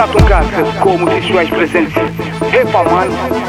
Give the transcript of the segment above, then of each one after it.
sunat un gazdă cu o mulțime aici prezenți. Hepa, man.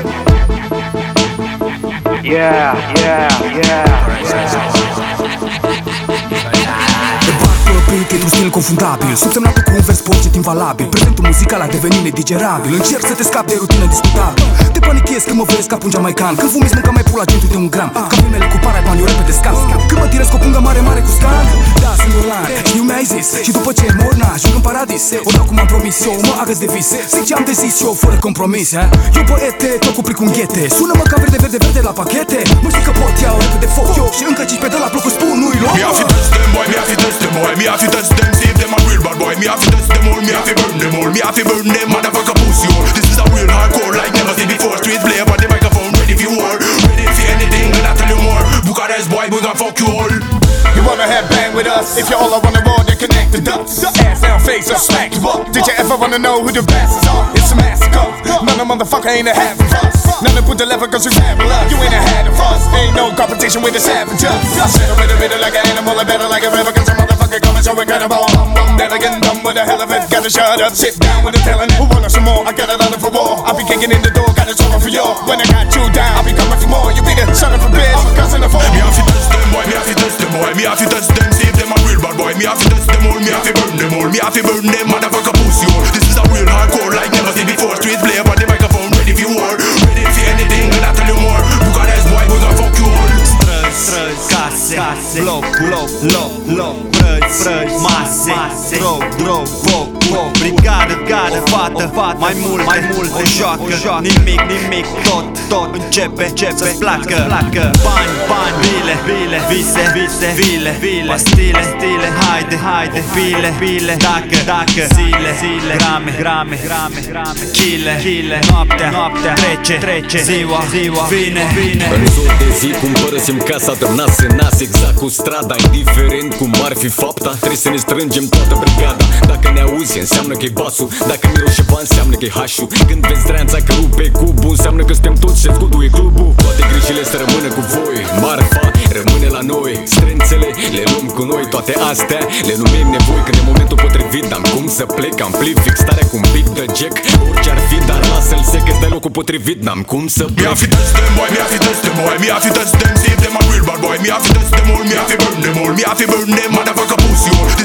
Într-un stil confundabil, subsemnatul cu un vers poet invalabil. Prezentul muzical a devenit nedigerabil. Încerc să te scapi de rutină discutabil. Te panichezi când mă vezi ca un jamaican. Când fumiți mânca mai pula gentul de un gram. Ca filmele cu para bani, eu repede scap. Când mă tirez cu o pungă mare cu scan. Da, sunt Roland, știu mi-ai zis. Și după ce mor, ajung în paradis. O dau cum am promis eu, mă agăs de vis. Zic ce am de zis eu, fără compromis. Eu poete, tot cu plic un ghete. Sună-mă ca verde la pachete. Mă știi că pot iau repede foc eu. Și încă 5 pe de la blocul spun nu-i loc. Me have to touch them boy, me have to touch them boy. Me have to touch them, see if them a real bad boy. Me have to touch them all, me have to burn them all. Me have to burn them, motherfucker pussy all. This is a real hardcore like never seen before. Street play up on the microphone, ready for war. Ready for anything, and I tell you more. Bucharest boy, we gon' fuck you all. You wanna headbang with us? If you're all I wanna roll, then connect the dots. Ass down, face up, smack you up. Did you ever wanna know who the best are? It's a massacre. None of motherfucker ain't a half of us. None of put the lever cause we fabulous. You ain't ahead of us. Ain't no competition with the savages. I settle with a bit like an animal, I better like a river cause a motherfucker coming so incredible. Better get done with the hell of it. Gotta shut up, sit down with the telling. Who want some more? I got it under for war. I'll be kicking in the door, got it over for you. When I got you down, I'll be coming for more. You be the son of a bitch, I'm a cousin of four. Me have to touch them boy, me have to touch them boy. Me have to touch them, see if them a real bad boy. Me have to touch them all, me have to burn them all. Me have to burn them, motherfucker pussy all. This is a real hardcore like never seen before. Street play up on the microphone, ready for war. Ready for anything, and I tell you more. Bucharest boy, we gon' fuck you all. Străzi, case, bloc, prăzi, mase, drog, foc, brigadă, fată, mai multe joacă, nimic, tot începe să-ți placă. Bani, bile, vise, vile, pastile, haide, pile, dacă, zile, grame, chile, noaptea, trece, ziua, vine. În zor de zi cumpără sim casa de nas, exact cu strada. Indiferent cum ar fi fapta, trebuie să ne strângem toată brigada. Dacă ne auzi înseamnă că e basul, dacă miroși bani înseamnă că e hașul. Când vezi dreanța că rupe cubul, înseamnă că suntem toți și scutul e clubul. Toate grijile să rămână cu voi, marfa rămâne la noi. Strânțele le luăm cu noi, toate astea le numim nevoi. Când e momentul potrivit, am cum să plec, amplific starea cu un beat de jack. Orice ar fi, dar lasă-l sec, îți dai locul potrivit, n-am cum să plec. Me have to touch them boy, me have to touch them boy. Me have to touch them, see if them a real bad boy. Me have to touch them all, me have to burn them all. Me have to burn them, motherfucker pussy all.